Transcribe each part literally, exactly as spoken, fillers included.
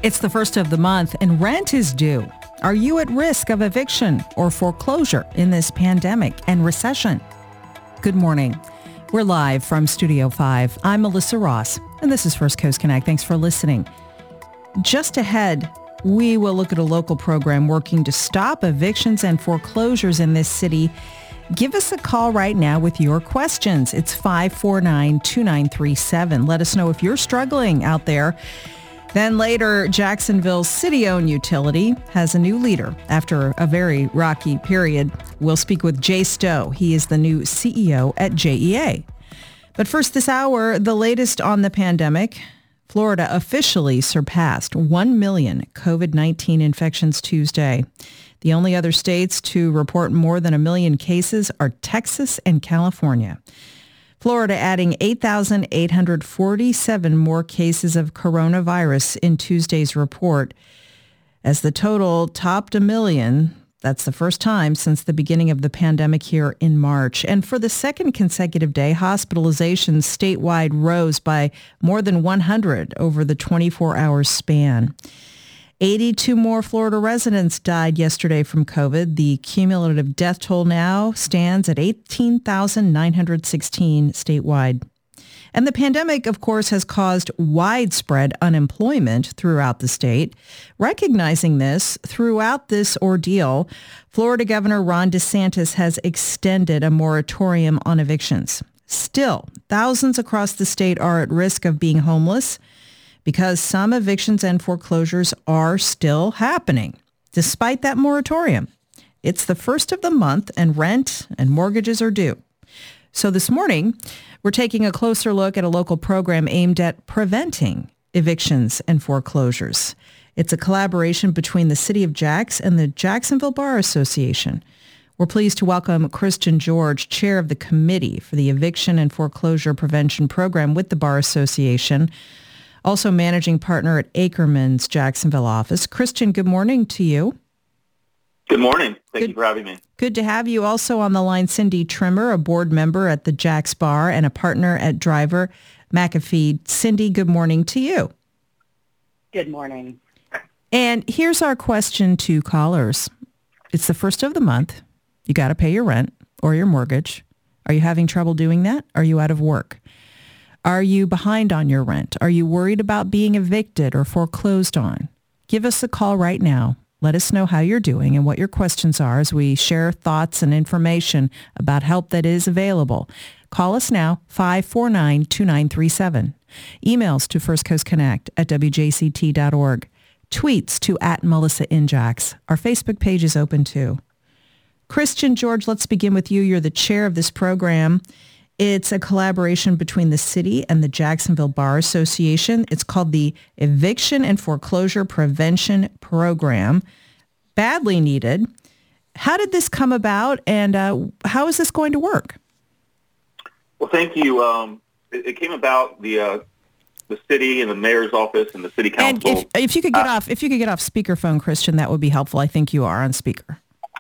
It's the first of the month and rent is due. Are you at risk of eviction or foreclosure in this pandemic and recession? Good morning. We're live from Studio five. I'm Melissa Ross, and this is First Coast Connect. Thanks for listening. Just ahead, we will look at a local program working to stop evictions and foreclosures in this city. Give us a call right now with your questions. It's five four nine, two nine three seven. Let us know if you're struggling out there. Then later, Jacksonville's city-owned utility has a new leader after a very rocky period. We'll speak with Jay Stowe. He is the new C E O at J E A. But first this hour, the latest on the pandemic. Florida officially surpassed one million covid nineteen infections Tuesday. The only other states to report more than a million cases are Texas and California. Florida adding eight thousand eight hundred forty-seven more cases of coronavirus in Tuesday's report. As the total topped a million, that's the first time since the beginning of the pandemic here in March. And for the second consecutive day, hospitalizations statewide rose by more than one hundred over the twenty-four hour span. eighty-two more Florida residents died yesterday from COVID. The cumulative death toll now stands at eighteen thousand nine hundred sixteen statewide. And the pandemic, of course, has caused widespread unemployment throughout the state. Recognizing this, throughout this ordeal, Florida Governor Ron DeSantis has extended a moratorium on evictions. Still, thousands across the state are at risk of being homeless because some evictions and foreclosures are still happening. Despite that moratorium, it's the first of the month and rent and mortgages are due. So this morning, we're taking a closer look at a local program aimed at preventing evictions and foreclosures. It's a collaboration between the City of Jax and the Jacksonville Bar Association. We're pleased to welcome Christian George, chair of the committee for the Eviction and Foreclosure Prevention Program with the Bar Association, also managing partner at Ackerman's Jacksonville office. Christian, good morning to you. Good morning. Thank good, you for having me. Good to have you. Also on the line, Cindy Trimmer, a board member at the Jax Bar and a partner at Driver McAfee. Cindy, good morning to you. Good morning. And here's our question to callers. It's the first of the month. You got to pay your rent or your mortgage. Are you having trouble doing that? Are you out of work? Are you behind on your rent? Are you worried about being evicted or foreclosed on? Give us a call right now. Let us know how you're doing and what your questions are as we share thoughts and information about help that is available. Call us now, five four nine, two nine three seven. Emails to first coast connect at w j c t dot org. Tweets to at Melissa Injax. Our Facebook page is open too. Christian George, let's begin with you. You're the chair of this program. It's a collaboration between the city and the Jacksonville Bar Association. It's called the Eviction and Foreclosure Prevention Program. Badly needed. How did this come about, and uh, how is this going to work? Well, thank you. Um, it, it came about the uh, the city and the mayor's office and the city council. And if, if you could get uh, off, if you could get off speakerphone, Christian, that would be helpful. I think you are on speaker.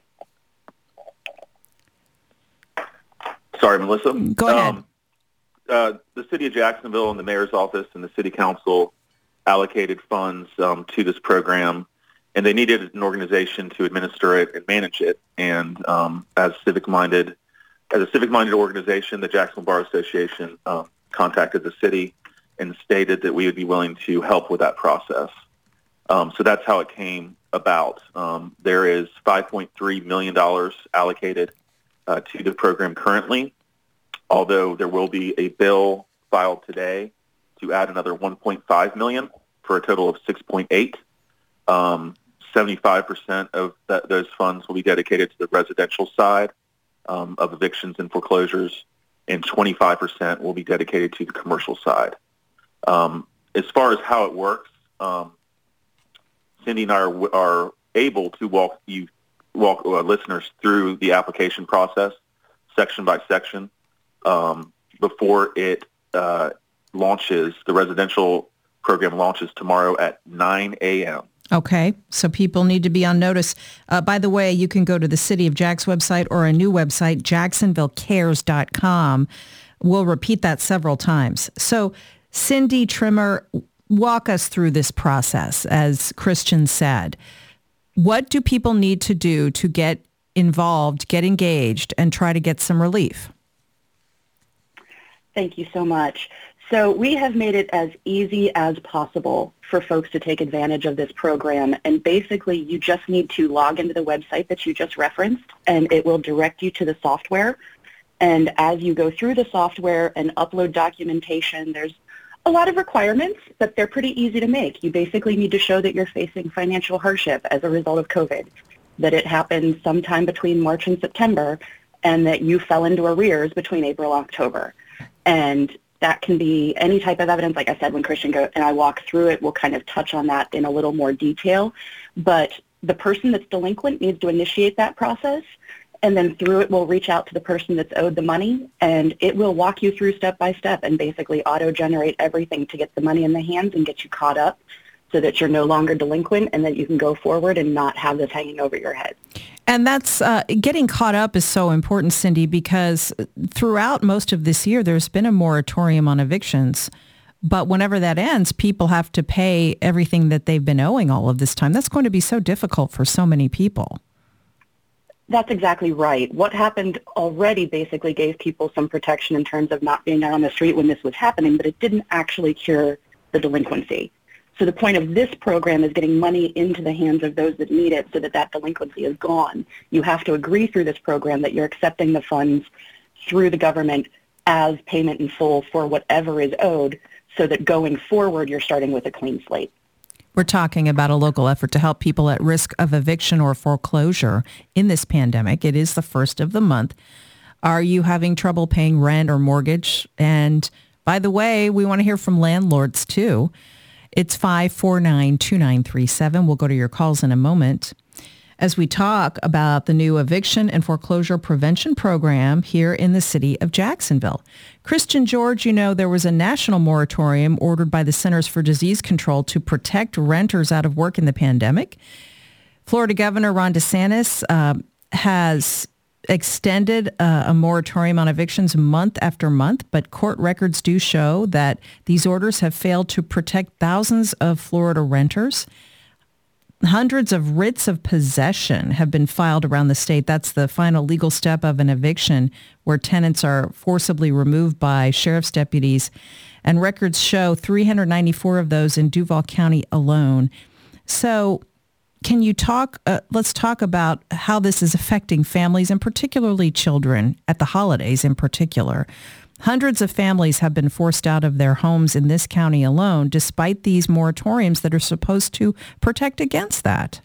Sorry, Melissa. Go ahead. Um, uh, the city of Jacksonville and the mayor's office and the city council allocated funds um, to this program, and they needed an organization to administer it and manage it. And um, as civic-minded, as a civic-minded organization, the Jacksonville Bar Association um, contacted the city and stated that we would be willing to help with that process. Um, so that's how it came about. Um, there is five point three million dollars allocated Uh, to the program currently, although there will be a bill filed today to add another one point five million dollars for a total of six point eight. Um, seventy-five percent of that, those funds will be dedicated to the residential side um, of evictions and foreclosures, and twenty-five percent will be dedicated to the commercial side. Um, as far as how it works, um, Cindy and I are, are able to walk you walk uh, listeners through the application process, section by section, um, before it uh, launches. The residential program launches tomorrow at nine a.m. Okay, so people need to be on notice. Uh, by the way, you can go to the City of Jax website or a new website, jacksonville cares dot com. We'll repeat that several times. So, Cindy Trimmer, walk us through this process, as Christian said. What do people need to do to get involved, get engaged, and try to get some relief? Thank you so much. So we have made it as easy as possible for folks to take advantage of this program. And basically, you just need to log into the website that you just referenced, and it will direct you to the software. And as you go through the software and upload documentation, there's a lot of requirements, but they're pretty easy to make. You basically need to show that you're facing financial hardship as a result of COVID, that it happened sometime between March and September, and that you fell into arrears between April and October. And that can be any type of evidence. Like I said, when Christian go, and I walk through it, we'll kind of touch on that in a little more detail. But the person that's delinquent needs to initiate that process, and then through it, we'll reach out to the person that's owed the money, and it will walk you through step by step and basically auto-generate everything to get the money in the hands and get you caught up so that you're no longer delinquent and that you can go forward and not have this hanging over your head. And that's uh, getting caught up is so important, Cindy, because throughout most of this year, there's been a moratorium on evictions. But whenever that ends, people have to pay everything that they've been owing all of this time. That's going to be so difficult for so many people. That's exactly right. What happened already basically gave people some protection in terms of not being out on the street when this was happening, but it didn't actually cure the delinquency. So the point of this program is getting money into the hands of those that need it so that that delinquency is gone. You have to agree through this program that you're accepting the funds through the government as payment in full for whatever is owed so that going forward you're starting with a clean slate. We're talking about a local effort to help people at risk of eviction or foreclosure in this pandemic. It is the first of the month. Are you having trouble paying rent or mortgage? And by the way, we want to hear from landlords too. It's five four nine, two nine three seven. We'll go to your calls in a moment as we talk about the new eviction and foreclosure prevention program here in the city of Jacksonville. Christian George, you know, there was a national moratorium ordered by the Centers for Disease Control to protect renters out of work in the pandemic. Florida Governor Ron DeSantis uh, has extended uh, a moratorium on evictions month after month, but court records do show that these orders have failed to protect thousands of Florida renters. Hundreds of writs of possession have been filed around the state. That's the final legal step of an eviction where tenants are forcibly removed by sheriff's deputies. And records show three hundred ninety-four of those in Duval County alone. So can you talk, uh, let's talk about how this is affecting families and particularly children at the holidays in particular. Hundreds of families have been forced out of their homes in this county alone, despite these moratoriums that are supposed to protect against that.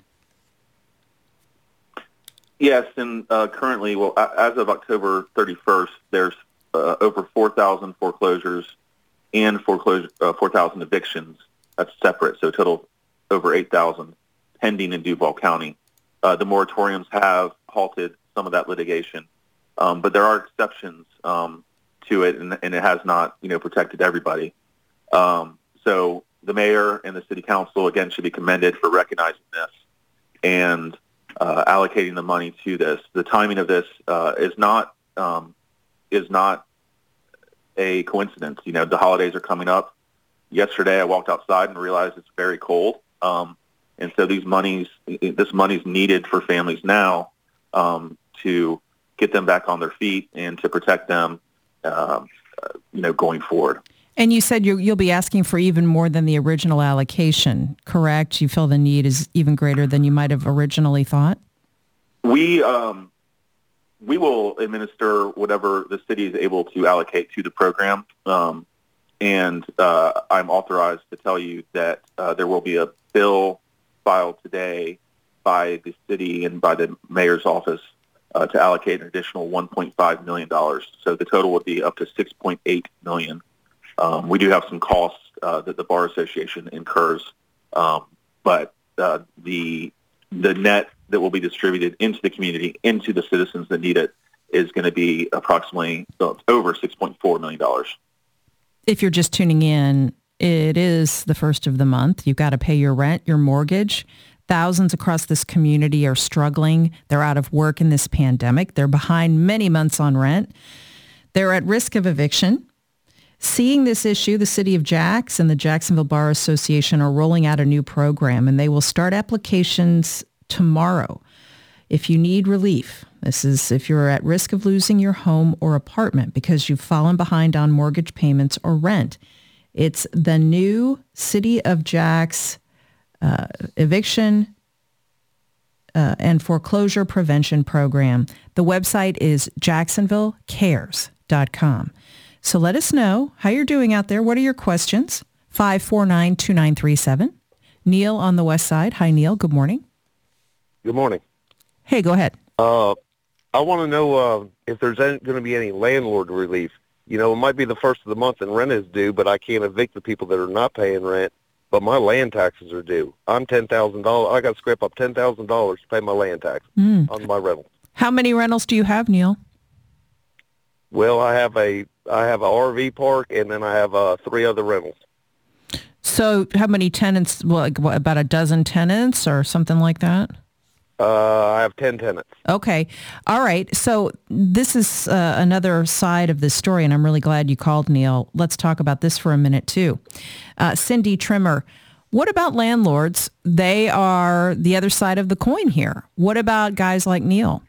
Yes, and uh, currently, well, as of October thirty-first, there's uh, over four thousand foreclosures and foreclosure, uh, four thousand evictions. That's separate, so total over eight thousand pending in Duval County. Uh, the moratoriums have halted some of that litigation, um, but there are exceptions um, to it, and, and it has not, you know, protected everybody. Um, so the mayor and the city council, again, should be commended for recognizing this and uh, allocating the money to this. The timing of this uh, is not um, is not a coincidence. You know, the holidays are coming up. Yesterday, I walked outside and realized it's very cold. Um, And so these monies, this money's needed for families now um, to get them back on their feet and to protect them, uh, you know, going forward. And you said you, you'll be asking for even more than the original allocation, correct? You feel the need is even greater than you might have originally thought? We um, we will administer whatever the city is able to allocate to the program. Um, and uh, I'm authorized to tell you that uh, there will be a bill filed today by the city and by the mayor's office uh, to allocate an additional one point five million dollars. So the total would be up to six point eight million dollars. Um, we do have some costs uh, that the Bar Association incurs, um, but uh, the the net that will be distributed into the community, into the citizens that need it, is going to be approximately uh, over six point four million dollars. If you're just tuning in, it is the first of the month. You've got to pay your rent, your mortgage. Thousands across this community are struggling. They're out of work in this pandemic. They're behind many months on rent. They're at risk of eviction. Seeing this issue, the City of Jax and the Jacksonville Bar Association are rolling out a new program, and they will start applications tomorrow. If you need relief, this is if you're at risk of losing your home or apartment because you've fallen behind on mortgage payments or rent. It's the new City of Jax uh, eviction uh, and foreclosure prevention program. The website is jacksonville cares dot com. So let us know how you're doing out there. What are your questions? five four nine, two nine three seven. Neil on the west side. Hi, Neil. Good morning. Good morning. Hey, go ahead. Uh, I want to know uh, if there's going to be any landlord relief. You know, it might be the first of the month and rent is due, but I can't evict the people that are not paying rent, but my land taxes are due. I'm ten thousand dollars. I got to scrape up ten thousand dollars to pay my land tax mm. on my rental. How many rentals do you have, Neil? Well, I have a I have a R V park, and then I have uh, three other rentals. So how many tenants, well, like, what, about a dozen tenants or something like that? Uh, I have ten tenants. Okay. All right. So this is uh, another side of this story, and I'm really glad you called, Neil. Let's talk about this for a minute, too. Uh, Cindy Trimmer, what about landlords? They are the other side of the coin here. What about guys like Neil?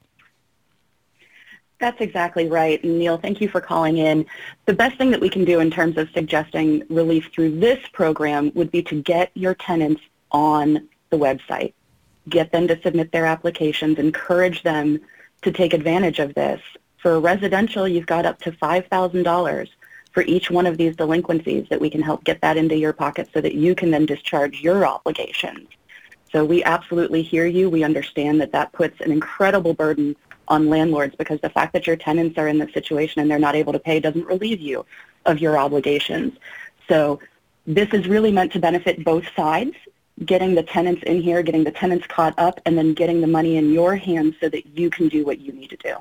That's exactly right. And Neil, thank you for calling in. The best thing that we can do in terms of suggesting relief through this program would be to get your tenants on the website, get them to submit their applications, encourage them to take advantage of this. For residential, you've got up to five thousand dollars for each one of these delinquencies that we can help get that into your pocket so that you can then discharge your obligations. So we absolutely hear you. We understand that that puts an incredible burden on landlords because the fact that your tenants are in this situation and they're not able to pay doesn't relieve you of your obligations. So this is really meant to benefit both sides, getting the tenants in here, getting the tenants caught up, and then getting the money in your hands so that you can do what you need to do.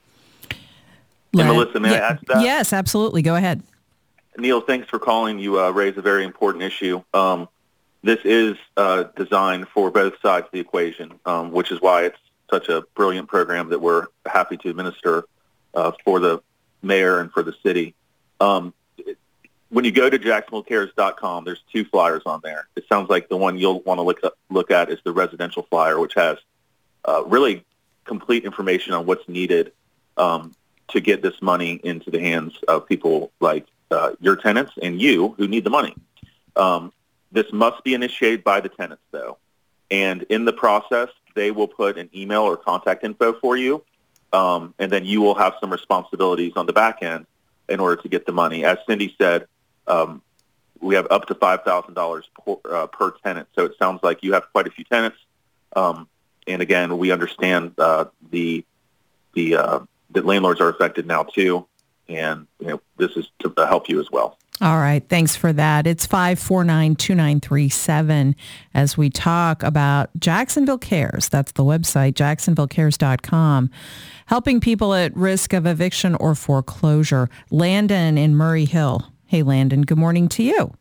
And Melissa, may yeah, I ask that? Yes, absolutely. Go ahead. Neil, thanks for calling. You uh, raised a very important issue. Um, this is uh, designed for both sides of the equation, um, which is why it's such a brilliant program that we're happy to administer uh, for the mayor and for the city. Um, when you go to jacksonville cares dot com, there's two flyers on there. It sounds like the one you'll want to look up, look at is the residential flyer, which has uh, really complete information on what's needed um, to get this money into the hands of people like uh, your tenants and you who need the money. Um, this must be initiated by the tenants, though. And in the process, they will put an email or contact info for you, um, and then you will have some responsibilities on the back end in order to get the money. As Cindy said, um, we have up to five thousand dollars per, uh, per tenant, so it sounds like you have quite a few tenants. Um, and again, we understand uh, the the uh, that landlords are affected now too, and you know this is to help you as well. All right. Thanks for that. It's five four nine, two nine three seven as we talk about Jacksonville Cares. That's the website, jacksonville cares dot com, helping people at risk of eviction or foreclosure. Landon in Murray Hill. Hey, Landon, good morning to you.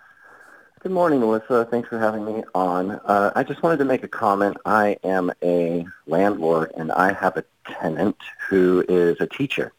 Good morning, Melissa. Thanks for having me on. Uh, I just wanted to make a comment. I am a landlord, and I have a tenant who is a teacher.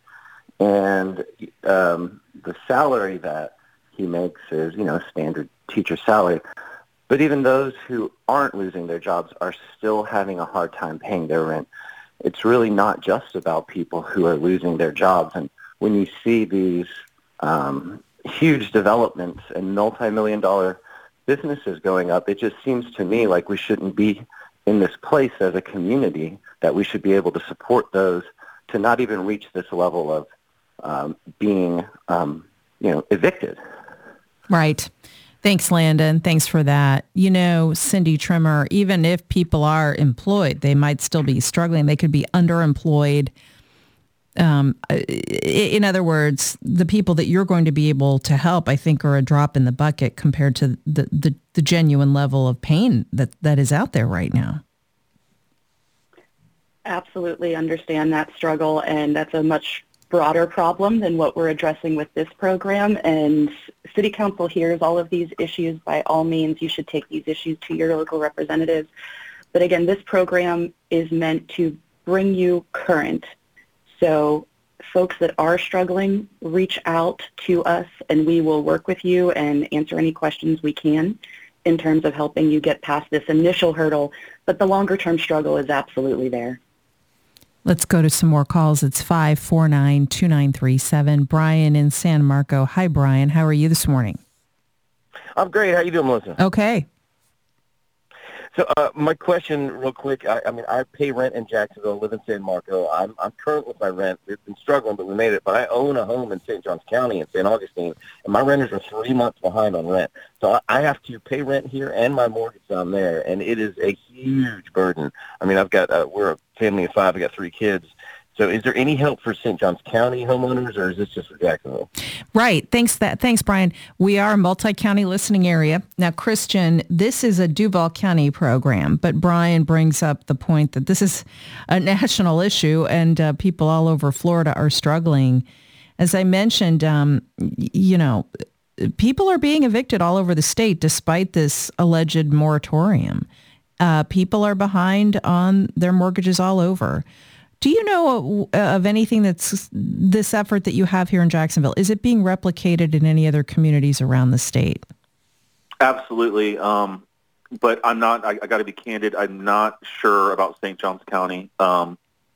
And um, the salary that he makes is, you know, standard teacher salary. But even those who aren't losing their jobs are still having a hard time paying their rent. It's really not just about people who are losing their jobs. And when you see these um, huge developments and multi-million dollar businesses going up, it just seems to me like we shouldn't be in this place as a community, that we should be able to support those to not even reach this level of Um, being, um, you know, evicted. Right. Thanks, Landon. Thanks for that. You know, Cindy Trimmer, even if people are employed, they might still be struggling. They could be underemployed. Um, in other words, the people that you're going to be able to help, I think, are a drop in the bucket compared to the, the, the genuine level of pain that, that is out there right now. Absolutely understand that struggle, and that's a much broader problem than what we're addressing with this program. And City Council hears all of these issues. By all means, you should take these issues to your local representatives. But again, this program is meant to bring you current. So folks that are struggling, reach out to us and we will work with you and answer any questions we can in terms of helping you get past this initial hurdle. But the longer-term struggle is absolutely there. Let's go to some more calls. It's five four nine, two nine three seven. Brian in San Marco. Hi, Brian. How are you this morning? I'm great. How you doing, Melissa? Okay. So uh, my question, real quick, I, I mean, I pay rent in Jacksonville, live in San Marco. I'm I'm current with my rent. We've been struggling, but we made it. But I own a home in Saint Johns County in Saint Augustine, and my renters are three months behind on rent. So I, I have to pay rent here and my mortgage down there, and it is a huge burden. I mean, I've got, uh, we're a family of five. I've got three kids. So is there any help for Saint Johns County homeowners, or is this just for Jacksonville? Right. Thanks, that. Thanks, Brian. We are a multi-county listening area. Now, Christian, this is a Duval County program, but Brian brings up the point that this is a national issue, and uh, people all over Florida are struggling. As I mentioned, um, you know, people are being evicted all over the state despite this alleged moratorium. Uh, people are behind on their mortgages all over. Do you know of anything that's this effort that you have here in Jacksonville? Is it being replicated in any other communities around the state? Absolutely. Um, but I'm not, I, I got to be candid, I'm not sure about Saint Johns County. Um,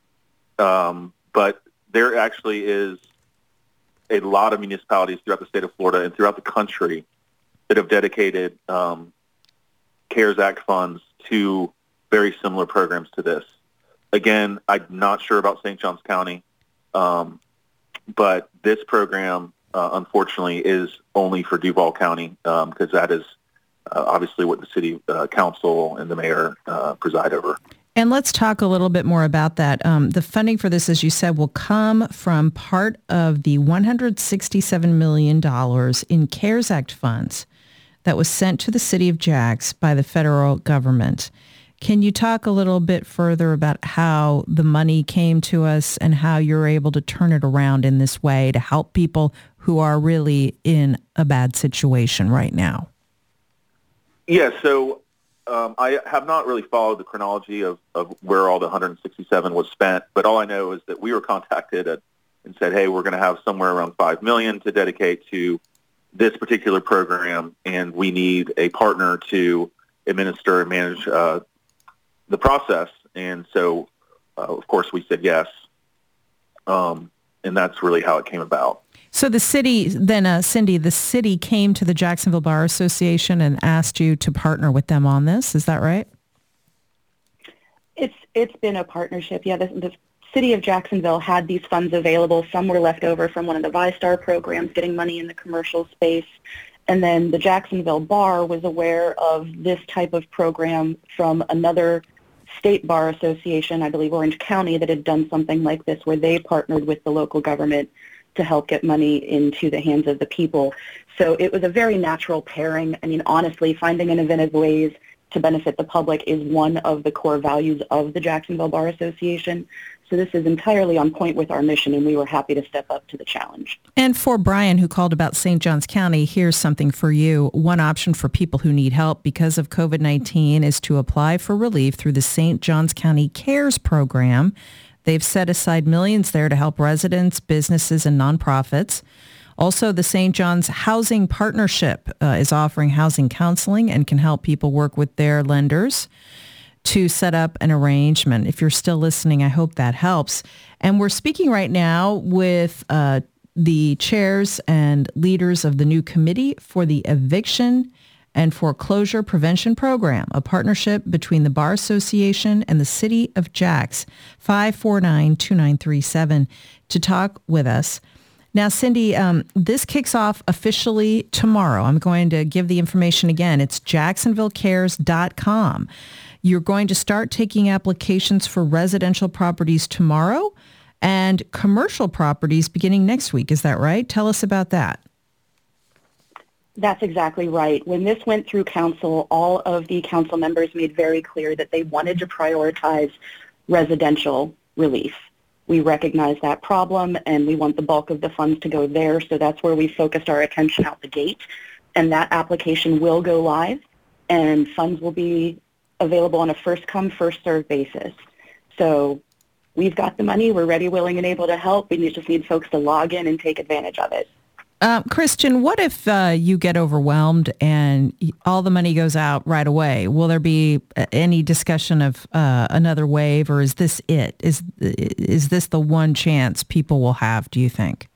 um, but there actually is a lot of municipalities throughout the state of Florida and throughout the country that have dedicated um, CARES Act funds to very similar programs to this. Again, I'm not sure about Saint Johns County, um, but this program, uh, unfortunately, is only for Duval County because um, that is uh, obviously what the city uh, council and the mayor uh, preside over. And let's talk a little bit more about that. Um, the funding for this, as you said, will come from part of the one hundred sixty-seven million dollars in CARES Act funds that was sent to the city of Jax by the federal government. Can you talk a little bit further about how the money came to us and how you're able to turn it around in this way to help people who are really in a bad situation right now? Yeah, so um, I have not really followed the chronology of, of where all the one hundred sixty-seven was spent, but all I know is that we were contacted at, and said, hey, we're going to have somewhere around five million dollars to dedicate to this particular program, and we need a partner to administer and manage uh, the process. And so, uh, of course, we said yes. Um, and that's really how it came about. So the city, then, uh, Cindy, the city came to the Jacksonville Bar Association and asked you to partner with them on this. Is that right? It's It's been a partnership. Yeah, the, the city of Jacksonville had these funds available. Some were left over from one of the ViStar programs, getting money in the commercial space. And then the Jacksonville Bar was aware of this type of program from another state bar association, I believe Orange County, that had done something like this where they partnered with the local government to help get money into the hands of the people. So it was a very natural pairing. I mean, honestly, finding innovative ways to benefit the public is one of the core values of the Jacksonville Bar Association. So this is entirely on point with our mission, and we were happy to step up to the challenge. And for Brian, who called about Saint Johns County, here's something for you. One option for people who need help because of covid nineteen is to apply for relief through the Saint Johns County CARES program. They've set aside millions there to help residents, businesses, and nonprofits. Also, the Saint John's Housing Partnership uh, is offering housing counseling and can help people work with their lenders to set up an arrangement. If you're still listening, I hope that helps. And we're speaking right now with uh, the chairs and leaders of the new committee for the Eviction and Foreclosure Prevention Program, a partnership between the Bar Association and the City of Jax. five four nine, two nine three seven to talk with us. Now, Cindy, um, this kicks off officially tomorrow. I'm going to give the information again. It's jacksonville cares dot com. You're going to start taking applications for residential properties tomorrow and commercial properties beginning next week. Is that right? Tell us about that. That's exactly right. When this went through council, all of the council members made very clear that they wanted to prioritize residential relief. We recognize that problem, and we want the bulk of the funds to go there, so that's where we focused our attention out the gate. And that application will go live, and funds will be available on a first-come, first-served basis. So we've got the money. We're ready, willing, and able to help. We just need folks to log in and take advantage of it. Uh, Christian, what if uh, you get overwhelmed and all the money goes out right away? Will there be any discussion of uh, another wave, or is this it? Is is this the one chance people will have, do you think?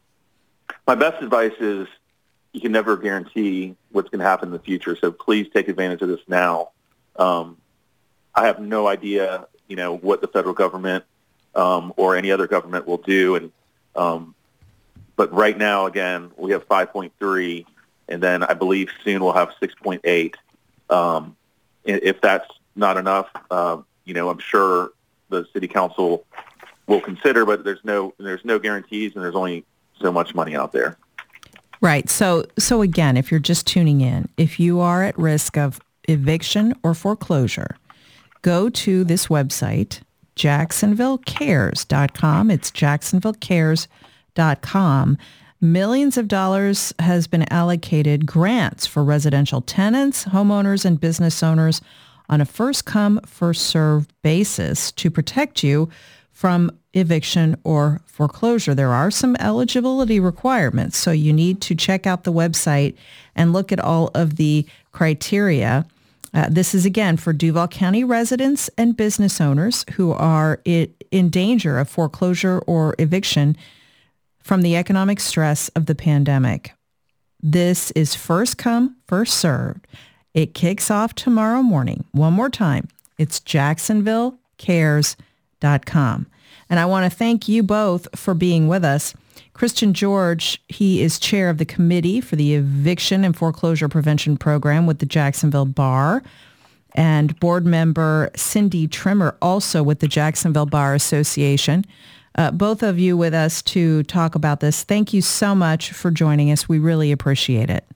My best advice is you can never guarantee what's going to happen in the future, so please take advantage of this now. Um, I have no idea, you know, what the federal government um, or any other government will do, and um, but right now, again, we have five point three, and then I believe soon we'll have six point eight. Um, if that's not enough, uh, you know, I'm sure the city council will consider, but there's no there's no guarantees, and there's only so much money out there. Right. So, so again, if you're just tuning in, if you are at risk of eviction or foreclosure, go to this website, Jacksonville Cares dot com. It's Jacksonville Cares dot com. Millions of dollars has been allocated grants for residential tenants, homeowners, and business owners on a first-come, first-served basis to protect you from eviction or foreclosure. There are some eligibility requirements, so you need to check out the website and look at all of the criteria. Uh, this is, again, for Duval County residents and business owners who are in, in danger of foreclosure or eviction from the economic stress of the pandemic. This is first come, first served. It kicks off tomorrow morning. One more time, it's Jacksonville Cares dot com. And I want to thank you both for being with us. Christian George, he is chair of the Committee for the Eviction and Foreclosure Prevention Program with the Jacksonville Bar, and board member Cindy Trimmer, also with the Jacksonville Bar Association. Uh, both of you with us to talk about this. Thank you so much for joining us. We really appreciate it.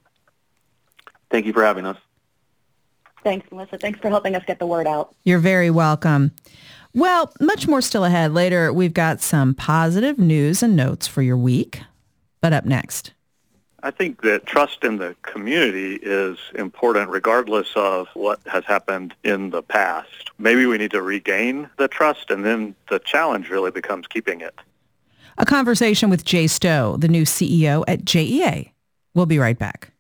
Thank you for having us. Thanks, Melissa. Thanks for helping us get the word out. You're very welcome. Well, much more still ahead. Later, we've got some positive news and notes for your week. But up next. I think that trust in the community is important regardless of what has happened in the past. Maybe we need to regain the trust, and then the challenge really becomes keeping it. A conversation with Jay Stowe, the new C E O at J E A. We'll be right back.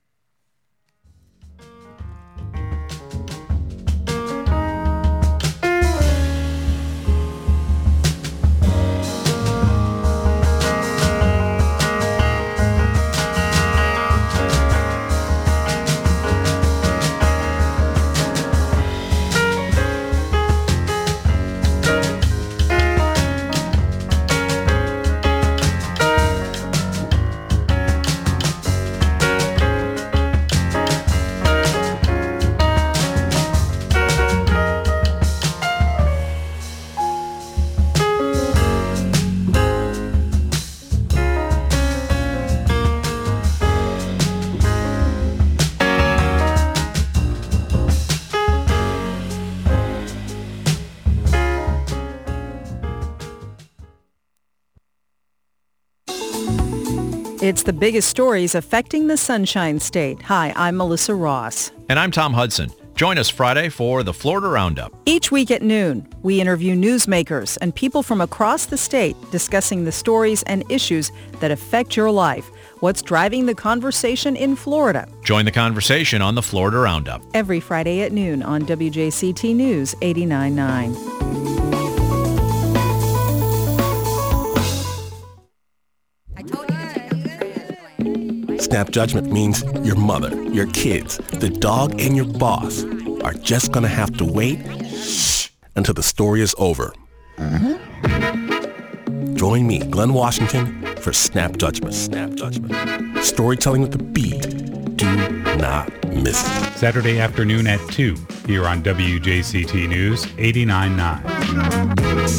It's the biggest stories affecting the Sunshine State. Hi, I'm Melissa Ross. And I'm Tom Hudson. Join us Friday for the Florida Roundup. Each week at noon, we interview newsmakers and people from across the state discussing the stories and issues that affect your life. What's driving the conversation in Florida? Join the conversation on the Florida Roundup. Every Friday at noon on W J C T News eighty-nine point nine. Snap Judgment means your mother, your kids, the dog, and your boss are just going to have to wait until the story is over. Mm-hmm. Join me, Glenn Washington, for Snap Judgment. Snap Judgment. Storytelling with a beat. Do not miss it. Saturday afternoon at two here on W J C T News eighty-nine point nine.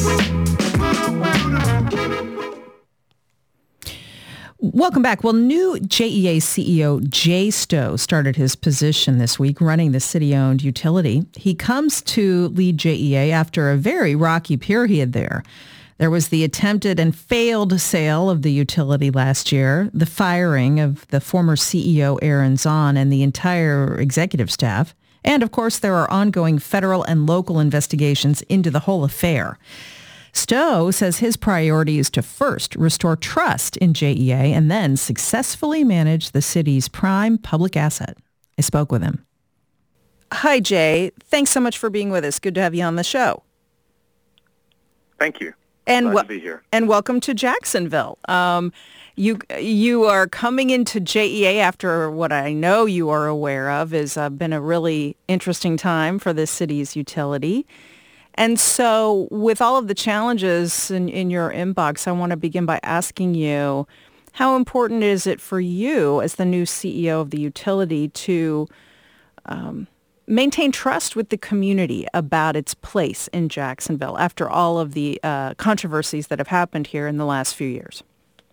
Welcome back. Well, new J E A C E O Jay Stowe started his position this week running the city-owned utility. He comes to lead J E A after a very rocky period there. There was the attempted and failed sale of the utility last year, the firing of the former C E O Aaron Zahn and the entire executive staff, and of course there are ongoing federal and local investigations into the whole affair. Stowe says his priority is to first restore trust in J E A and then successfully manage the city's prime public asset. I spoke with him. Hi, Jay. Thanks so much for being with us. Good to have you on the show. Thank you. And Glad w- to be here. And welcome to Jacksonville. Um, you you are coming into J E A after what I know you are aware of has uh, been a really interesting time for this city's utility. And so with all of the challenges in, in your inbox, I want to begin by asking you, how important is it for you as the new C E O of the utility to um, maintain trust with the community about its place in Jacksonville after all of the uh, controversies that have happened here in the last few years?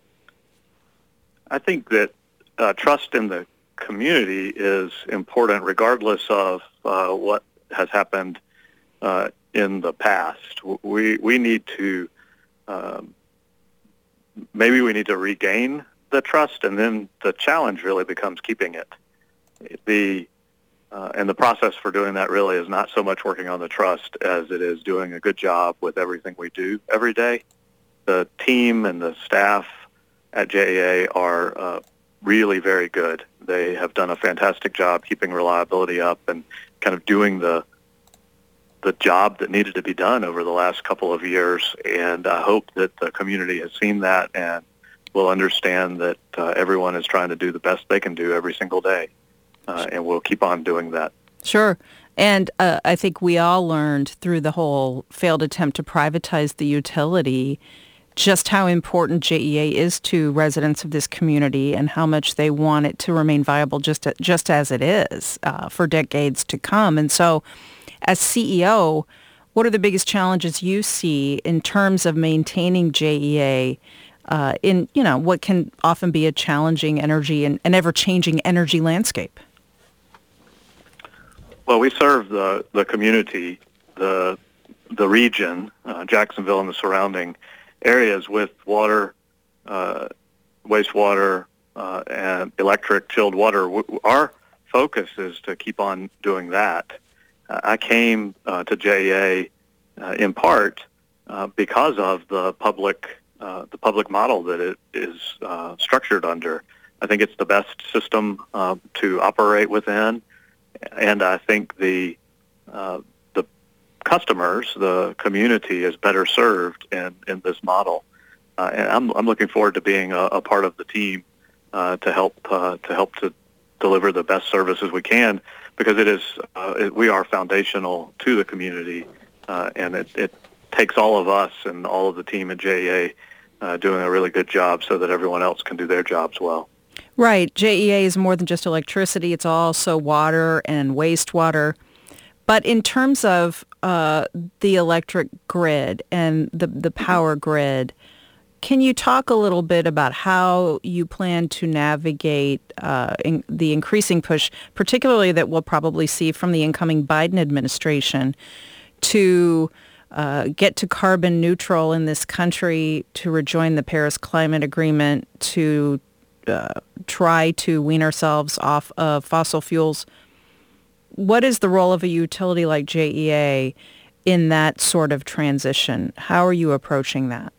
I think that uh, trust in the community is important regardless of uh, what has happened uh, in the past. We we need to, um, maybe we need to regain the trust, and then the challenge really becomes keeping it. The uh, and the process for doing that really is not so much working on the trust as it is doing a good job with everything we do every day. The team and the staff at J E A are uh, really very good. They have done a fantastic job keeping reliability up and kind of doing the the job that needed to be done over the last couple of years. And I hope that the community has seen that and will understand that uh, everyone is trying to do the best they can do every single day. Uh, and we'll keep on doing that. Sure. And uh, I think we all learned through the whole failed attempt to privatize the utility just how important J E A is to residents of this community and how much they want it to remain viable just, just as it is uh, for decades to come. And so as C E O, what are the biggest challenges you see in terms of maintaining J E A uh, in, you know, what can often be a challenging energy and an ever-changing energy landscape? Well, we serve the, the community, the the region, uh, Jacksonville and the surrounding areas with water, uh, wastewater, uh, and electric chilled water. Our focus is to keep on doing that. Uh, I came uh, to J E A uh, in part uh, because of the public uh, the public model that it is uh, structured under. I think it's the best system uh, to operate within. And I think the uh, the customers, the community, is better served in, in this model. Uh, and I'm I'm looking forward to being a, a part of the team uh, to help uh, to help to deliver the best services we can, because it is uh, it, we are foundational to the community, uh, and it, it takes all of us and all of the team at J E A uh, doing a really good job so that everyone else can do their jobs well. Right. J E A is more than just electricity. It's also water and wastewater. But in terms of uh, the electric grid and the, the power grid, can you talk a little bit about how you plan to navigate uh, in the increasing push, particularly that we'll probably see from the incoming Biden administration, to uh, get to carbon neutral in this country, to rejoin the Paris Climate Agreement, to Uh, try to wean ourselves off of fossil fuels? What is the role of a utility like J E A in that sort of transition? How are you approaching that?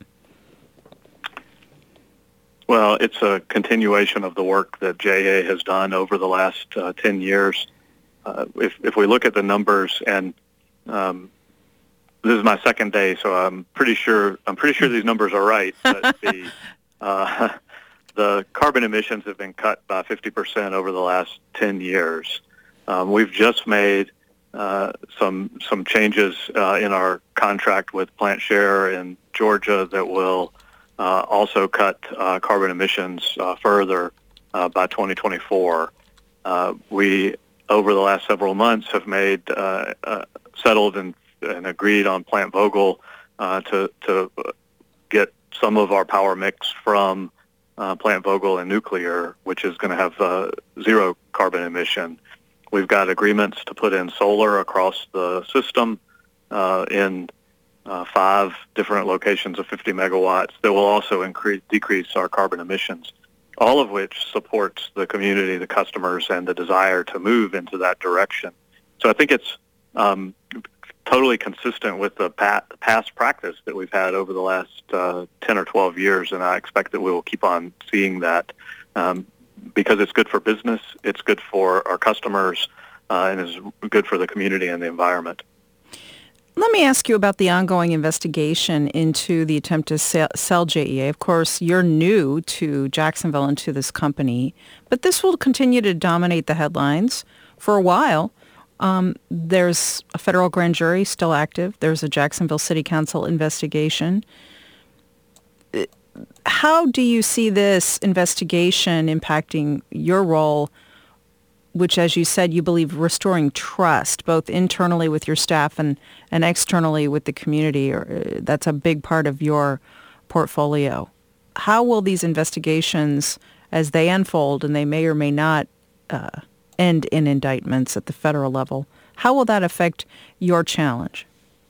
Well, it's a continuation of the work that J E A has done over the last uh, ten years. Uh, if, if we look at the numbers, and um, this is my second day, so I'm pretty sure I'm pretty sure these numbers are right. But the uh, The carbon emissions have been cut by fifty percent over the last ten years. Um, we've just made uh, some some changes uh, in our contract with Plant Share in Georgia that will uh, also cut uh, carbon emissions uh, further uh, by twenty twenty-four. Uh, we, over the last several months, have made uh, uh, settled and, and agreed on Plant Vogtle uh, to to get some of our power mix from Uh, Plant Vogtle and nuclear, which is going to have uh, zero carbon emission. We've got agreements to put in solar across the system uh, in uh, five different locations of fifty megawatts that will also increase, decrease our carbon emissions, all of which supports the community, the customers, and the desire to move into that direction. So I think it's um, totally consistent with the pa- past practice that we've had over the last uh, ten or twelve years, and I expect that we will keep on seeing that um, because it's good for business, it's good for our customers, uh, and is good for the community and the environment. Let me ask you about the ongoing investigation into the attempt to sell, sell J E A. Of course, you're new to Jacksonville and to this company, but this will continue to dominate the headlines for a while. Um, there's a federal grand jury still active. There's a Jacksonville City Council investigation. How do you see this investigation impacting your role, which, as you said, you believe restoring trust, both internally with your staff and, and externally with the community? Or, uh, that's a big part of your portfolio. How will these investigations, as they unfold, and they may or may not uh, end in indictments at the federal level, how will that affect your challenge?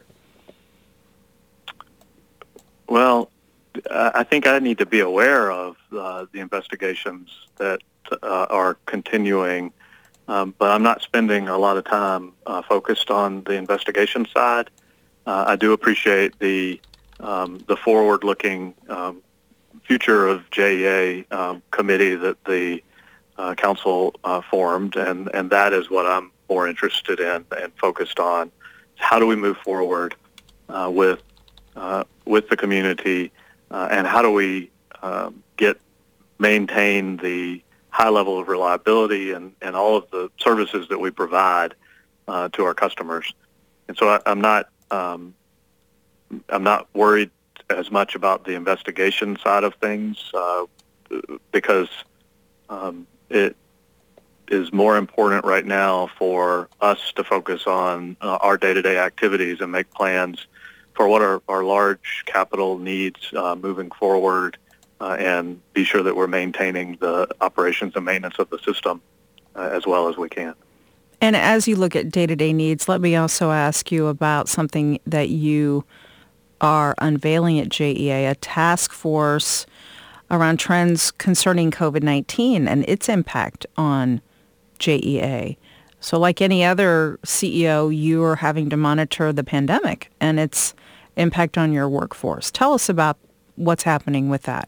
Well, I think I need to be aware of uh, the investigations that uh, are continuing, um, but I'm not spending a lot of time uh, focused on the investigation side. Uh, I do appreciate the um, the forward-looking um, future of J E A um, committee that the uh, council uh, formed, and, and that is what I'm more interested in and focused on. How do we move forward uh, with uh, with the community, uh, and how do we uh, get maintain the high level of reliability and, and all of the services that we provide uh, to our customers? And so I, I'm not um, I'm not worried as much about the investigation side of things uh, because um, it is more important right now for us to focus on uh, our day-to-day activities and make plans for what are our large capital needs uh, moving forward, uh, and be sure that we're maintaining the operations and maintenance of the system uh, as well as we can. And as you look at day-to-day needs, let me also ask you about something that you are unveiling at J E A, a task force around trends concerning covid nineteen and its impact on J E A. So like any other C E O, you are having to monitor the pandemic and its impact on your workforce. Tell us about what's happening with that.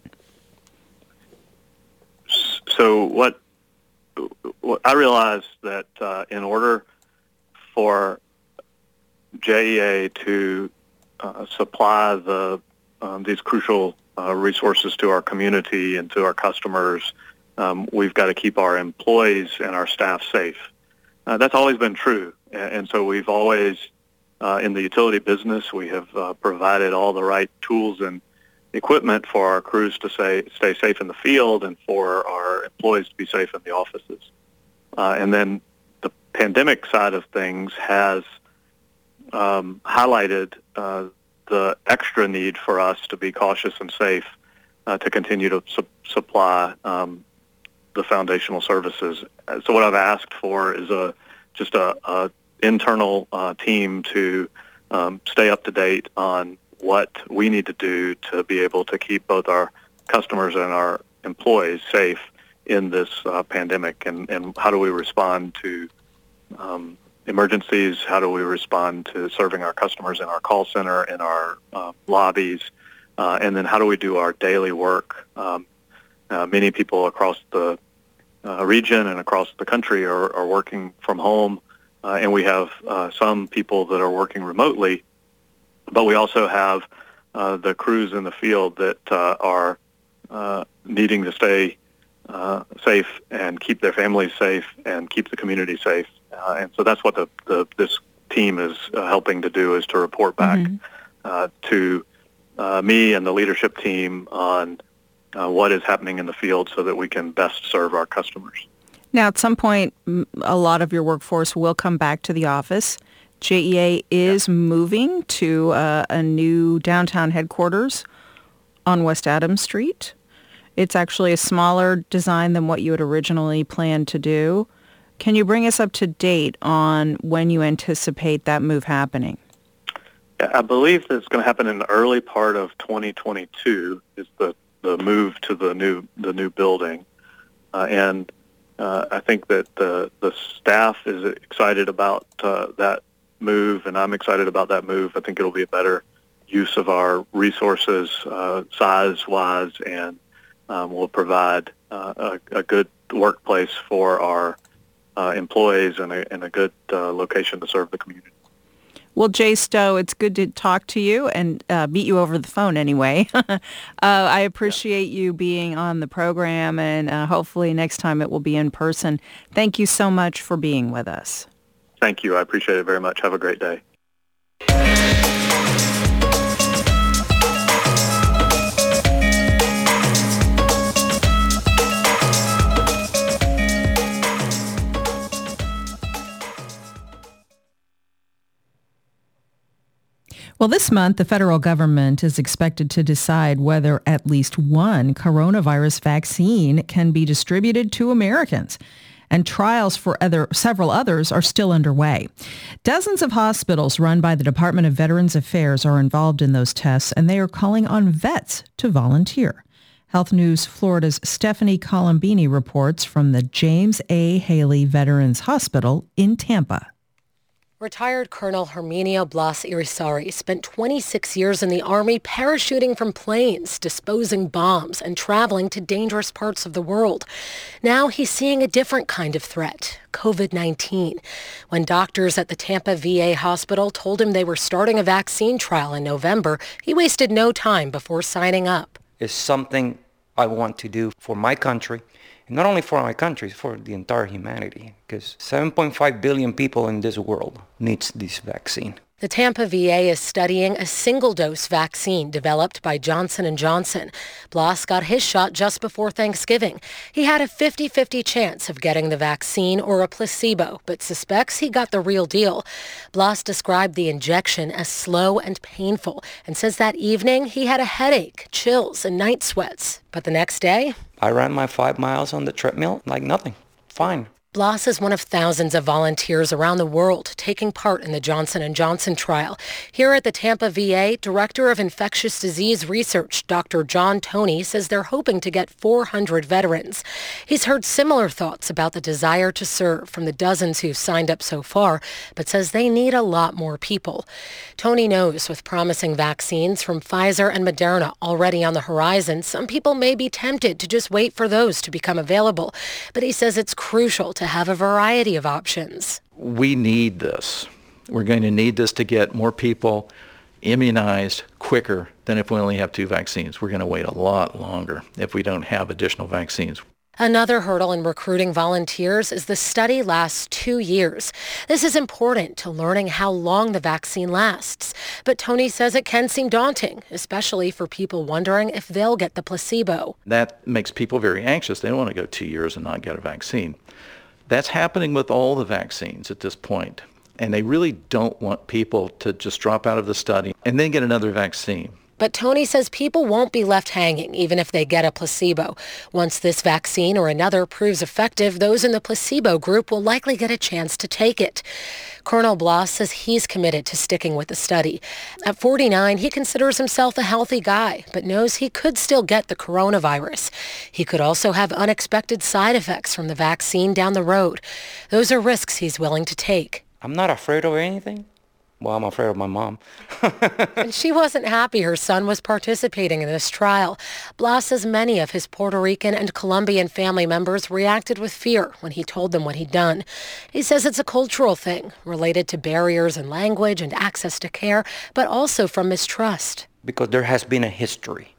So what, what I realized that uh, in order for J E A to uh, supply the um, these crucial uh, resources to our community and to our customers, um, we've got to keep our employees and our staff safe. Uh, that's always been true, and, and so we've always, uh, in the utility business, we have uh, provided all the right tools and equipment for our crews to say, stay safe in the field and for our employees to be safe in the offices. Uh, and then the pandemic side of things has um, highlighted uh, the extra need for us to be cautious and safe uh, to continue to su- supply um, the foundational services. So what I've asked for is a just a, a internal uh, team to um, stay up to date on what we need to do to be able to keep both our customers and our employees safe in this uh, pandemic, and, and how do we respond to um, emergencies, how do we respond to serving our customers in our call center, in our uh, lobbies, uh, and then how do we do our daily work. Um, uh, many people across the uh, region and across the country are, are working from home, uh, and we have uh, some people that are working remotely, but we also have uh, the crews in the field that uh, are uh, needing to stay uh, safe and keep their families safe and keep the community safe. Uh, and so that's what the, the this team is uh, helping to do, is to report back mm-hmm. uh, to uh, me and the leadership team on uh, what is happening in the field so that we can best serve our customers. Now, at some point, a lot of your workforce will come back to the office. J E A is yeah. moving to uh, a new downtown headquarters on West Adams Street. It's actually a smaller design than what you had originally planned to do. Can you bring us up to date on when you anticipate that move happening? I believe that it's going to happen in the early part of twenty twenty-two is the, the move to the new the new building. Uh, and uh, I think that the, the staff is excited about uh, that move, and I'm excited about that move. I think it'll be a better use of our resources, uh, size-wise, and um, will provide uh, a, a good workplace for our uh, employees and a, and a good uh, location to serve the community. Well, Jay Stowe, it's good to talk to you and uh, meet you over the phone anyway. uh, I appreciate yeah. you being on the program, and uh, hopefully next time it will be in person. Thank you so much for being with us. Thank you. I appreciate it very much. Have a great day. Well, this month, the federal government is expected to decide whether at least one coronavirus vaccine can be distributed to Americans. And trials for other, several others are still underway. Dozens of hospitals run by the Department of Veterans Affairs are involved in those tests, and they are calling on vets to volunteer. Health News Florida's Stephanie Colombini reports from the James A. Haley Veterans Hospital in Tampa. Retired Colonel Herminio Blas Irizarry spent twenty-six years in the Army parachuting from planes, disposing bombs, and traveling to dangerous parts of the world. Now he's seeing a different kind of threat, covid nineteen. When doctors at the Tampa V A hospital told him they were starting a vaccine trial in November, he wasted no time before signing up. It's something I want to do for my country. Not only for my country, for the entire humanity, because seven point five billion people in this world needs this vaccine. The Tampa V A is studying a single-dose vaccine developed by Johnson and Johnson. Blas got his shot just before Thanksgiving. He had a fifty-fifty chance of getting the vaccine or a placebo, but suspects he got the real deal. Blas described the injection as slow and painful and says that evening he had a headache, chills, and night sweats. But the next day, I ran my five miles on the treadmill like nothing. Fine. Blas is one of thousands of volunteers around the world taking part in the Johnson and Johnson trial. Here at the Tampa V A, Director of Infectious Disease Research, Doctor John Toney, says they're hoping to get four hundred veterans. He's heard similar thoughts about the desire to serve from the dozens who've signed up so far, but says they need a lot more people. Toney knows with promising vaccines from Pfizer and Moderna already on the horizon, some people may be tempted to just wait for those to become available. But he says it's crucial to to have a variety of options. We need this. We're going to need this to get more people immunized quicker than if we only have two vaccines. We're going to wait a lot longer if we don't have additional vaccines. Another hurdle in recruiting volunteers is the study lasts two years. This is important to learning how long the vaccine lasts. But Toney says it can seem daunting, especially for people wondering if they'll get the placebo. That makes people very anxious. They don't want to go two years and not get a vaccine. That's happening with all the vaccines at this point. And they really don't want people to just drop out of the study and then get another vaccine. But Toney says people won't be left hanging even if they get a placebo. Once this vaccine or another proves effective, those in the placebo group will likely get a chance to take it. Colonel Blas says he's committed to sticking with the study. At forty-nine, he considers himself a healthy guy, but knows he could still get the coronavirus. He could also have unexpected side effects from the vaccine down the road. Those are risks he's willing to take. I'm not afraid of anything. Well, I'm afraid of my mom. And she wasn't happy her son was participating in this trial. Blas says many of his Puerto Rican and Colombian family members reacted with fear when he told them what he'd done. He says it's a cultural thing related to barriers in language and access to care, but also from mistrust. Because there has been a history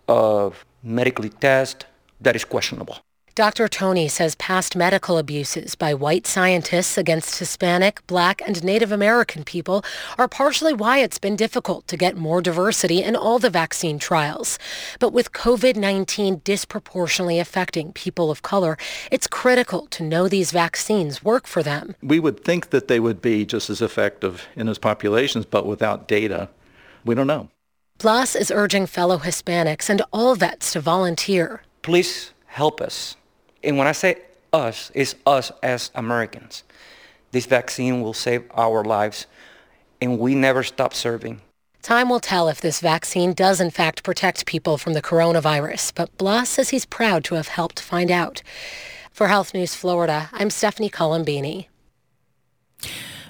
of medically test that is questionable. Doctor Toney says past medical abuses by white scientists against Hispanic, Black, and Native American people are partially why it's been difficult to get more diversity in all the vaccine trials. But with covid nineteen disproportionately affecting people of color, it's critical to know these vaccines work for them. We would think that they would be just as effective in those populations, but without data, we don't know. Blas is urging fellow Hispanics and all vets to volunteer. Please help us. And when I say us, it's us as Americans. This vaccine will save our lives, and we never stop serving. Time will tell if this vaccine does in fact protect people from the coronavirus, but Blas says he's proud to have helped find out. For Health News Florida, I'm Stephanie Colombini.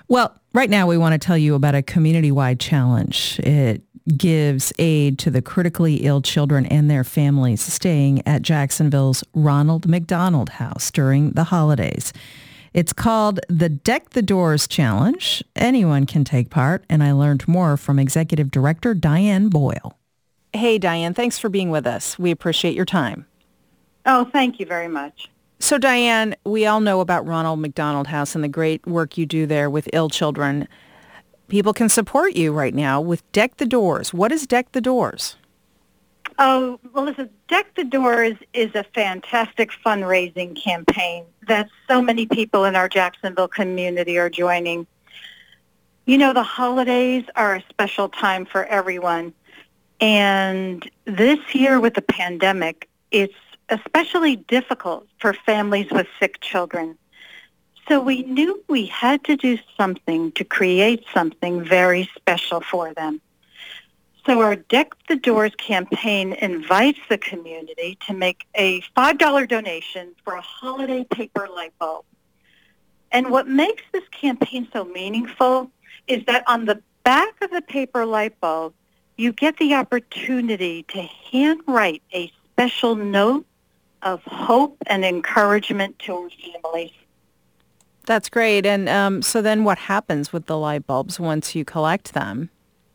Well, right now we want to tell you about a community-wide challenge. It gives aid to the critically ill children and their families staying at Jacksonville's Ronald McDonald House during the holidays. It's called the Deck the Doors Challenge. Anyone can take part, and I learned more from Executive Director Diane Boyle. Hey, Diane, thanks for being with us. We appreciate your time. Oh, thank you very much. So, Diane, we all know about Ronald McDonald House and the great work you do there with ill children. People can support you right now with Deck the Doors. What is Deck the Doors? Oh, well, listen, Deck the Doors is a fantastic fundraising campaign that so many people in our Jacksonville community are joining. You know, the holidays are a special time for everyone. And this year with the pandemic, it's especially difficult for families with sick children. So we knew we had to do something to create something very special for them. So our Deck the Doors campaign invites the community to make a five dollars donation for a holiday paper light bulb. And what makes this campaign so meaningful is that on the back of the paper light bulb, you get the opportunity to handwrite a special note of hope and encouragement to our families. That's great. And um, so then what happens with the light bulbs once you collect them?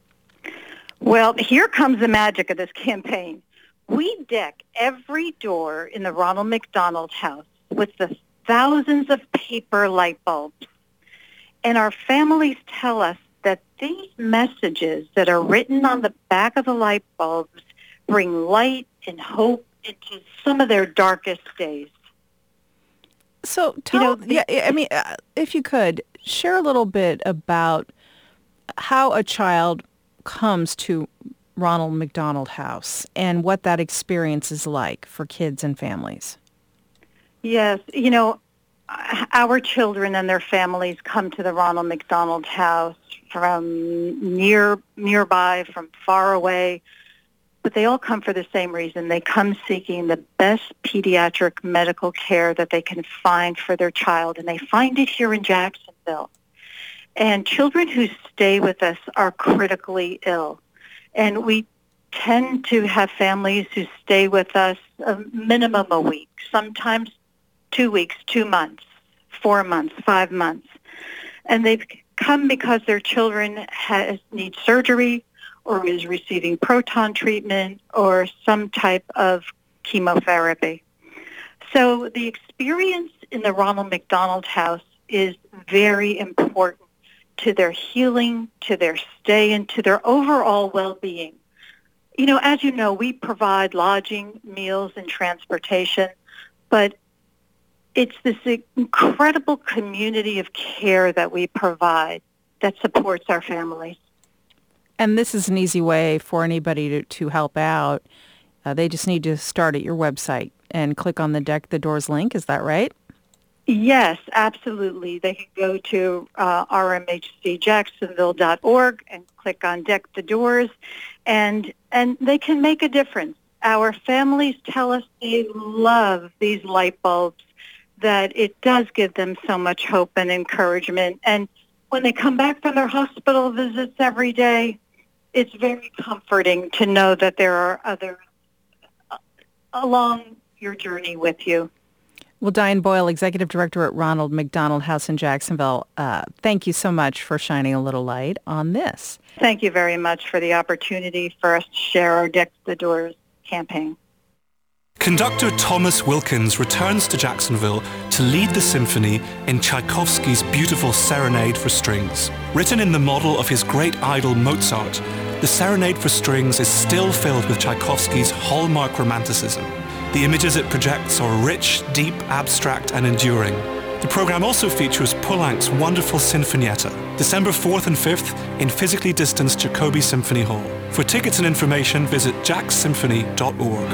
Well, here comes the magic of this campaign. We deck every door in the Ronald McDonald House with the thousands of paper light bulbs. And our families tell us that these messages that are written on the back of the light bulbs bring light and hope into some of their darkest days. So tell, you know, the, yeah, I mean, uh, if you could, share a little bit about how a child comes to Ronald McDonald House and what that experience is like for kids and families. Yes, you know, our children and their families come to the Ronald McDonald House from near nearby, from far away, but they all come for the same reason. They come seeking the best pediatric medical care that they can find for their child, and they find it here in Jacksonville. And children who stay with us are critically ill, and we tend to have families who stay with us a minimum a week, sometimes two weeks, two months, four months, five months. And they've come because their children has need surgery or is receiving proton treatment or some type of chemotherapy. So the experience in the Ronald McDonald House is very important to their healing, to their stay, and to their overall well-being. You know, as you know, we provide lodging, meals, and transportation, but it's this incredible community of care that we provide that supports our families. And this is an easy way for anybody to, to help out. Uh, they just need to start at your website and click on the Deck the Doors link. Is that right? Yes, absolutely. They can go to uh, r m h c jacksonville dot org and click on Deck the Doors, and and they can make a difference. Our families tell us they love these light bulbs, that it does give them so much hope and encouragement. And when they come back from their hospital visits every day, it's very comforting to know that there are others along your journey with you. Well, Diane Boyle, Executive Director at Ronald McDonald House in Jacksonville, uh, thank you so much for shining a little light on this. Thank you very much for the opportunity for us to share our Deck the Doors campaign. Conductor Thomas Wilkins returns to Jacksonville to lead the symphony in Tchaikovsky's beautiful Serenade for Strings. Written in the model of his great idol Mozart, the Serenade for Strings is still filled with Tchaikovsky's hallmark romanticism. The images it projects are rich, deep, abstract, and enduring. The program also features Poulenc's wonderful Sinfonietta, December fourth and fifth in physically distanced Jacoby Symphony Hall. For tickets and information, visit jax symphony dot org.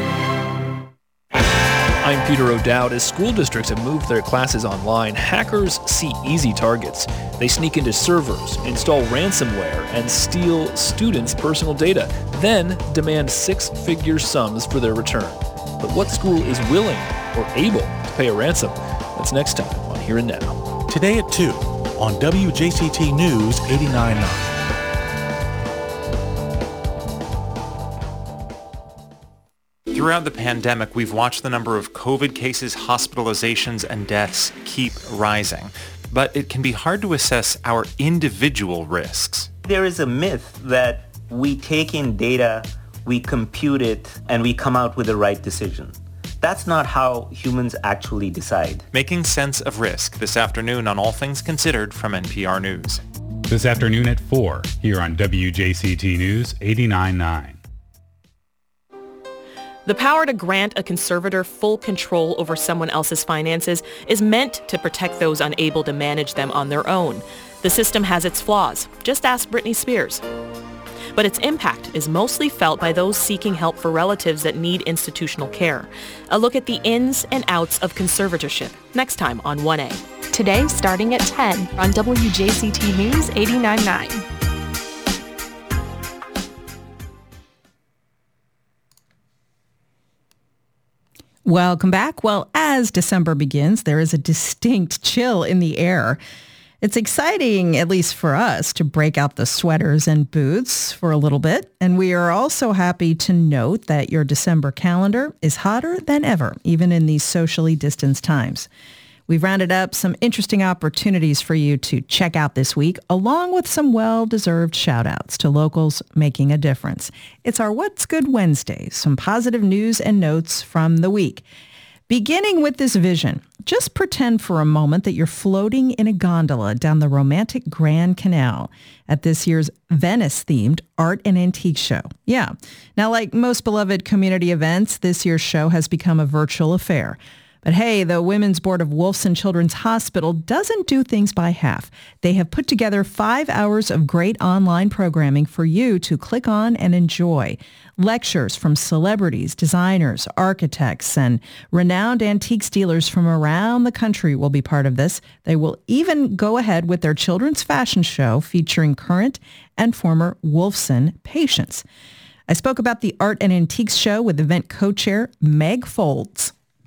I'm Peter O'Dowd. As school districts have moved their classes online, hackers see easy targets. They sneak into servers, install ransomware, and steal students' personal data, then demand six-figure sums for their return. But what school is willing or able to pay a ransom? That's next time on Here and Now. Today at two on W J C T News eighty-nine point nine. Throughout the pandemic, we've watched the number of COVID cases, hospitalizations, and deaths keep rising. But it can be hard to assess our individual risks. There is a myth that we take in data, we compute it, and we come out with the right decision. That's not how humans actually decide. Making sense of risk this afternoon on All Things Considered from N P R News. This afternoon at four, here on W J C T News eighty-nine point nine. The power to grant a conservator full control over someone else's finances is meant to protect those unable to manage them on their own. The system has its flaws. Just ask Britney Spears. But its impact is mostly felt by those seeking help for relatives that need institutional care. A look at the ins and outs of conservatorship next time on one A. Today, starting at ten on W J C T News eighty-nine point nine. Welcome back. Well, as December begins, there is a distinct chill in the air. It's exciting, at least for us, to break out the sweaters and boots for a little bit. And we are also happy to note that your December calendar is hotter than ever, even in these socially distanced times. We've rounded up some interesting opportunities for you to check out this week, along with some well-deserved shout-outs to locals making a difference. It's our What's Good Wednesday, some positive news and notes from the week. Beginning with this vision, just pretend for a moment that you're floating in a gondola down the romantic Grand Canal at this year's Venice-themed Art and Antique Show. Yeah. Now, like most beloved community events, this year's show has become a virtual affair. But hey, the Women's Board of Wolfson Children's Hospital doesn't do things by half. They have put together five hours of great online programming for you to click on and enjoy. Lectures from celebrities, designers, architects, and renowned antiques dealers from around the country will be part of this. They will even go ahead with their children's fashion show featuring current and former Wolfson patients. I spoke about the Art and Antiques Show with event co-chair Meg Folds.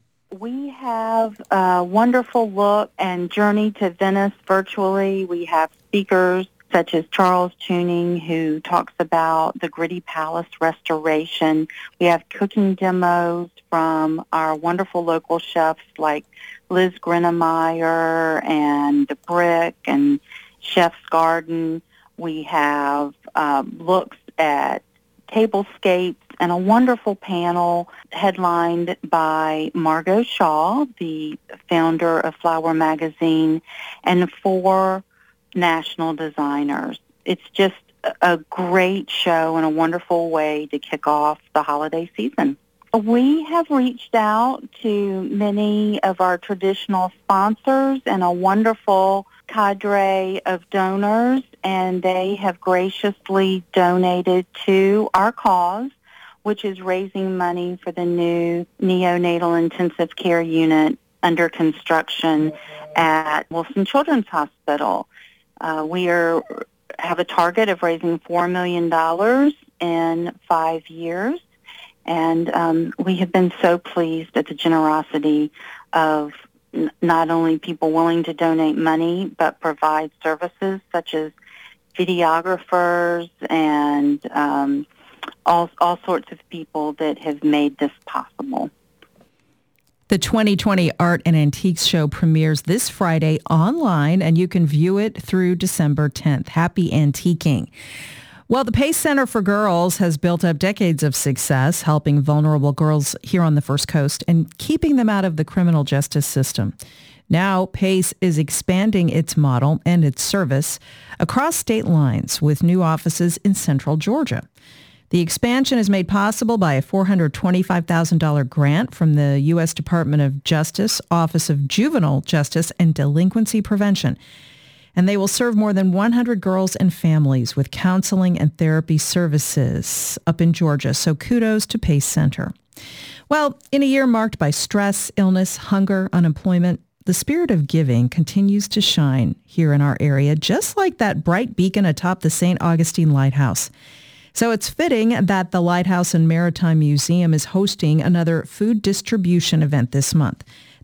We have a wonderful look and journey to Venice virtually. We have speakers such as Charles Tuning, who talks about the Gritty Palace restoration. We have cooking demos from our wonderful local chefs like Liz Grenemeyer and The Brick and Chef's Garden. We have um, looks at tablescapes and a wonderful panel headlined by Margot Shaw, the founder of Flower Magazine, and four national designers. It's just a great show and a wonderful way to kick off the holiday season. We have reached out to many of our traditional sponsors and a wonderful cadre of donors, and they have graciously donated to our cause, which is raising money for the new neonatal intensive care unit under construction at Wolfson Children's Hospital. Uh, we are have a target of raising four million dollars in five years, and um, we have been so pleased at the generosity of n- not only people willing to donate money, but provide services such as videographers and um, all all sorts of people that have made this possible. The twenty twenty Art and Antiques Show premieres this Friday online, and you can view it through December tenth. Happy antiquing. Well, the Pace Center for Girls has built up decades of success helping vulnerable girls here on the First Coast and keeping them out of the criminal justice system. Now, Pace is expanding its model and its service across state lines with new offices in central Georgia. The expansion is made possible by a four hundred twenty-five thousand dollars grant from the U S Department of Justice, Office of Juvenile Justice and Delinquency Prevention. And they will serve more than one hundred girls and families with counseling and therapy services up in Georgia. So kudos to Pace Center. Well, in a year marked by stress, illness, hunger, unemployment, the spirit of giving continues to shine here in our area, just like that bright beacon atop the Saint Augustine Lighthouse. So it's fitting that the Lighthouse and Maritime Museum is hosting another food distribution event this month.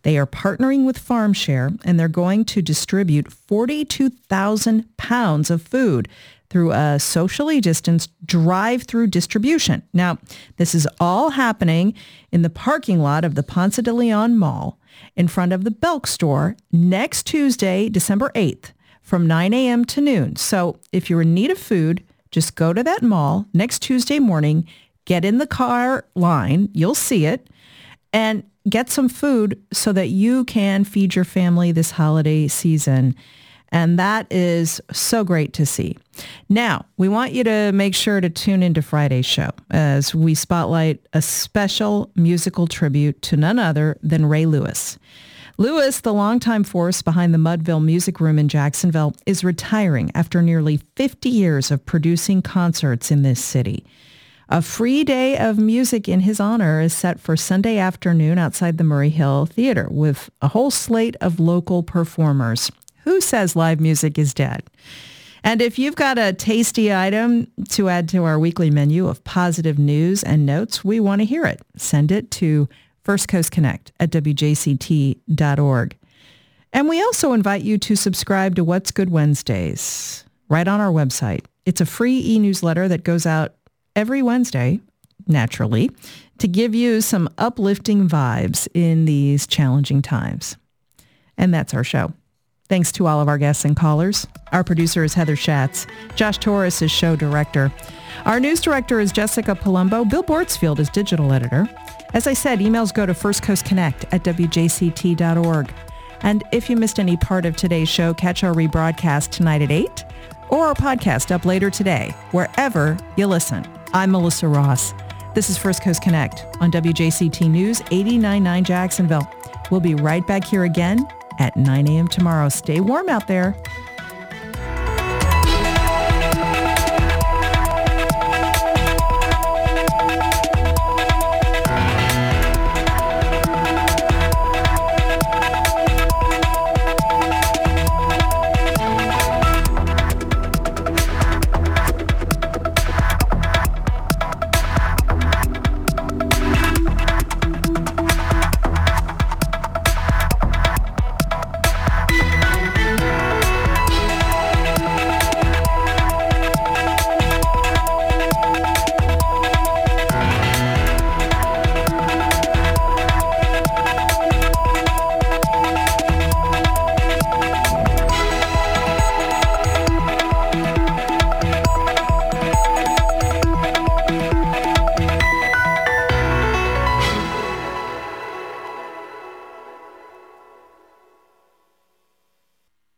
They are partnering with FarmShare, and they're going to distribute forty-two thousand pounds of food through a socially distanced drive-through distribution. Now, this is all happening in the parking lot of the Ponce de Leon Mall in front of the Belk store next Tuesday, December eighth, from nine a.m. to noon. So if you're in need of food, just go to that mall next Tuesday morning, get in the car line, you'll see it, and get some food so that you can feed your family this holiday season. And that is so great to see. Now, we want you to make sure to tune into Friday's show as we spotlight a special musical tribute to none other than Ray Lewis. Lewis, the longtime force behind the Mudville Music Room in Jacksonville, is retiring after nearly fifty years of producing concerts in this city. A free day of music in his honor is set for Sunday afternoon outside the Murray Hill Theater with a whole slate of local performers. Who says live music is dead? And if you've got a tasty item to add to our weekly menu of positive news and notes, we want to hear it. Send it to First Coast Connect at W J C T dot org. And we also invite you to subscribe to What's Good Wednesdays right on our website. It's a free e-newsletter that goes out every Wednesday, naturally, to give you some uplifting vibes in these challenging times. And that's our show. Thanks to all of our guests and callers. Our producer is Heather Schatz. Josh Torres is show director. Our news director is Jessica Palumbo. Bill Bortsfield is digital editor. As I said, emails go to First Coast Connect at W J C T dot org. And if you missed any part of today's show, catch our rebroadcast tonight at eight or our podcast up later today, wherever you listen. I'm Melissa Ross. This is First Coast Connect on W J C T News eighty-nine point nine Jacksonville. We'll be right back here again at nine a.m. tomorrow. Stay warm out there.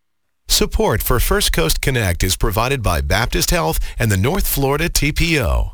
Support for First Coast Connect is provided by Baptist Health and the North Florida T P O.